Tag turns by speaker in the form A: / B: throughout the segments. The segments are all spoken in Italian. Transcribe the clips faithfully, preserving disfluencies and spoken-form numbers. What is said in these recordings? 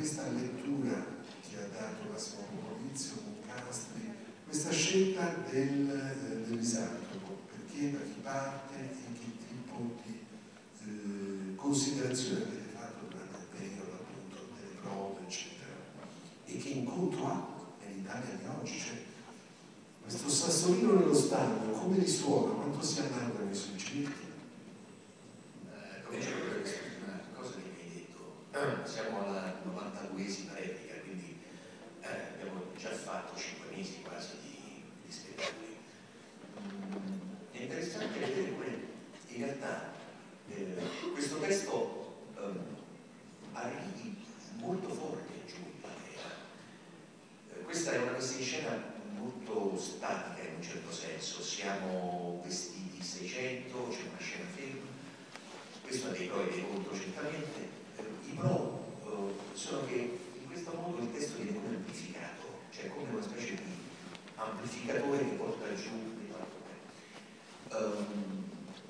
A: questa lettura che ha dato Massimo Popovizio con Castri, questa scelta del, eh, del misantropo, perché da chi parte e che tipo di eh, considerazione avete fatto durante il periodo appunto delle prove, eccetera, e che incontro ha nell'Italia di oggi, cioè questo sassolino nello stagno, come risuona, quanto si allargano i suggerimenti?
B: Eh, comincio con una cosa che mi hai detto, siamo alla novantaduesima replica, quindi eh, abbiamo già fatto cinque mesi quasi di, di spettacoli. Mm, è interessante vedere come in realtà eh, questo testo eh, arrivi molto forte giù in platea. Eh, questa è una messa in scena molto statica in un certo senso, siamo vestiti seicento, c'è una scena ferma, questo ha dei pro e dei contro certamente. Eh, I pro eh, sono che in questo modo il testo viene come amplificato, cioè come una specie di amplificatore che porta giù le parole. Um,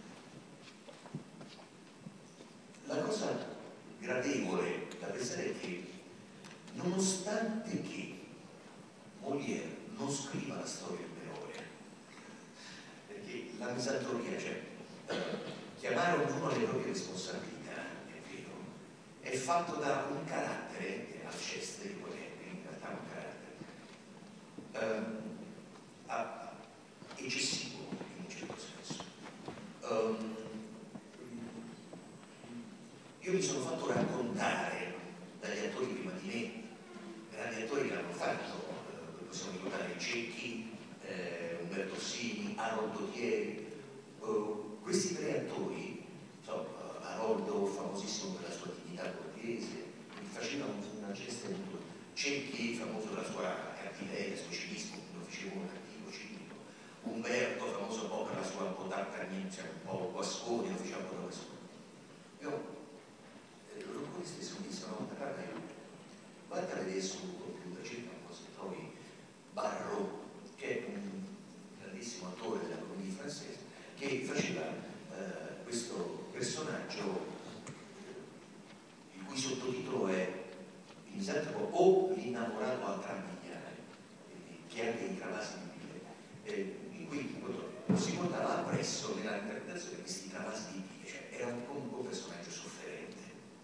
B: la cosa gradevole da pensare è che nonostante che Molière non scriva la storia per ore, perché la misantropia, cioè chiamare ognuno alle proprie responsabilità, è vero, è fatto da un carattere, che è Alceste di Molière, in realtà un carattere um, a, eccessivo in un certo senso. Um, io mi sono fatto raccontare dagli attori prima di me, grandi attori che l'hanno fatto, possiamo ricordare Cecchi, eh, Umberto Orsini, Aroldo Thieri. Uh, questi tre attori, so, uh, Aroldo famosissimo per la sua dignità borghese, faceva una gesta molto. Cecchi famoso per la sua cattiveria, il suo cinismo, lo faceva un cattivo cinico. Umberto famoso un po' per la sua un po' tartagnezza, un po' guascone, lo faceva un po' da guascone. Io eh, Rocconi stesso mi disse una volta, guarda, guarda a vedere sul computer, cerca un po' se trovi Barrault, che è un grandissimo attore della commedia francese, che faceva eh, questo personaggio il cui sottotitolo è il misantropo o l'innamorato al Trambigliare, che ha dei travasi di bile, eh, in cui si portava appresso nella interpretazione questi travasi di bile, cioè era un po' un po' personaggio sofferente.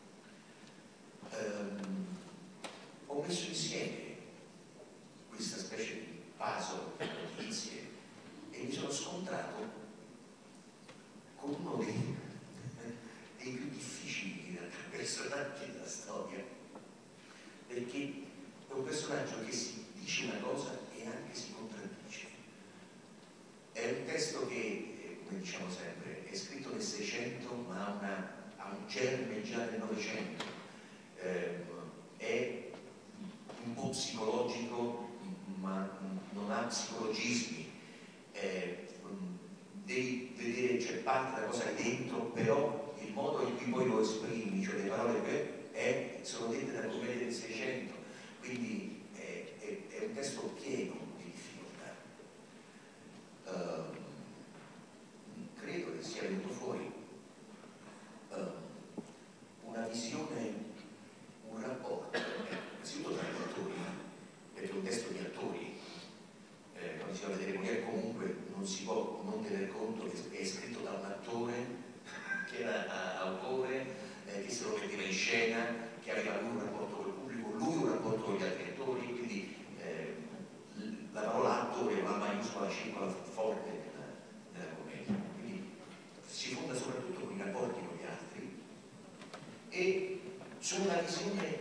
B: Um, ho messo insieme questa specie di puzzle di notizie e mi sono scontrato con uno dei, dei più difficili in realtà personaggi della storia, perché è un personaggio che si dice una cosa e anche si contraddice. È un testo che, come diciamo sempre, è scritto nel Seicento ma ha, una, ha un germe già nel Novecento, eh, è un po' psicologico ma non ha psicologismi, eh, devi vedere, c'è parte della cosa che dentro, però il modo in cui poi lo esprimi, cioè le parole che è, sono dette dalla commedia del Seicento, quindi è, è, è un testo pieno di difficoltà. Uh, credo che sia venuto fuori uh, una visione, un rapporto, eh, innanzitutto tra gli attori, perché è un testo di attori, eh, quando si va a vedere Molière comunque non si può non tener conto che è scritto da un attore che era autore, eh, che se lo metteva in scena, che aveva lui un rapporto col pubblico, lui un rapporto con gli altri attori, quindi eh, la parola attore va maiuscola, circola forte nella, nella commedia, quindi si fonda soprattutto con i rapporti con gli altri e su una visione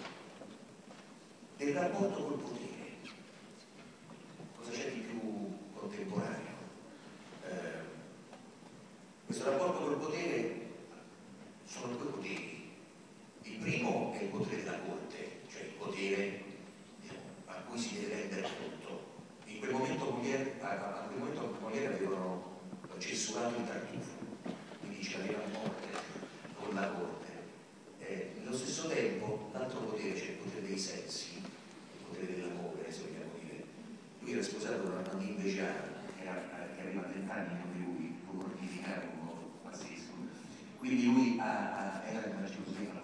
B: del rapporto col potere. Cosa c'è di più contemporaneo? Eh, questo rapporto col potere sono due poteri. Il primo è il potere della corte, cioè il potere a cui si deve rendere conto. In quel momento Molière, a, a quel momento Molière avevano censurato il Tartufo, quindi ce l'avevano morte con la corte. Eh, nello stesso tempo l'altro potere, cioè il potere dei sensi, il potere dell'amore, se vogliamo dire. Lui era sposato con una Nadine Béjart, che, che aveva trenta anni come lui, può mortificare un uomo pazzesco. Quindi lui ha, ha, era una gelosia